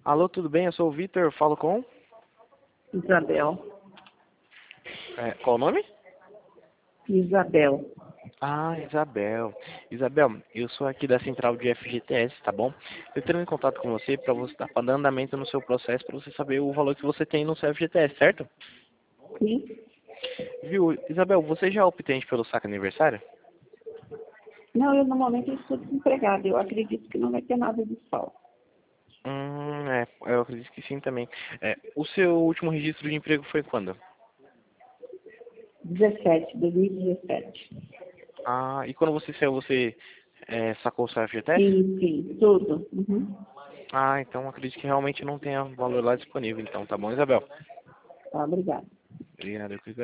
Alô, tudo bem? Eu sou o Vitor, falo com... Isabel. qual o nome? Isabel. Ah, Isabel. Isabel, eu sou aqui da central de FGTS, tá bom? Eu estou em contato com você para você estar dando andamento no seu processo para você saber o valor que você tem no seu FGTS, certo? Sim? Viu, Isabel, você já é optante pelo saque aniversário? Não, eu no momento estou desempregada. Eu acredito que não vai ter nada de sol. Eu acredito que sim também. O seu último registro de emprego foi quando? 2017. Ah, e quando você saiu, você sacou o seu FGTS? Sim, tudo. Uhum. Ah, então acredito que realmente não tenha valor lá disponível, então, tá bom, Isabel? Tá, obrigada. Obrigado, eu que